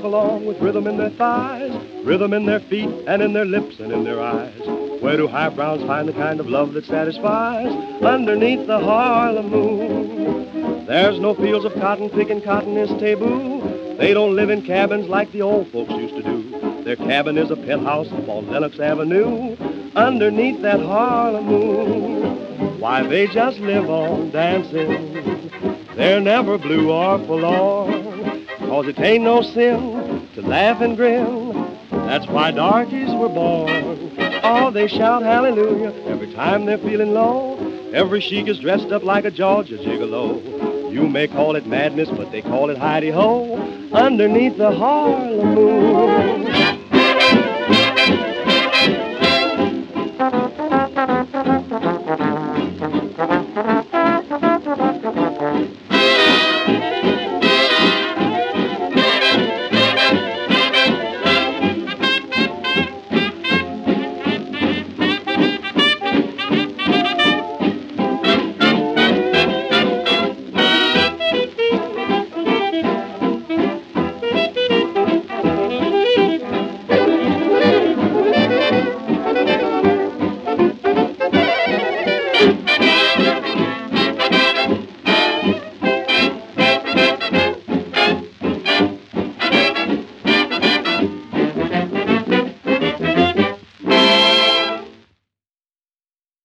along with rhythm in their thighs, rhythm in their feet and in their lips and in their eyes. Where do high browns find the kind of love that satisfies? Underneath the Harlem moon. There's no fields of cotton, picking cotton is taboo. They don't live in cabins like the old folks used to do. Their cabin is a penthouse up on Lenox Avenue, underneath that Harlem moon. Why, they just live on dancing. They're never blue or forlorn, 'cause it ain't no sin to laugh and grin. That's why darkies were born. Oh, they shout hallelujah every time they're feeling low. Every chic is dressed up like a Georgia gigolo. You may call it madness, but they call it hidey-ho underneath the Harlem moon.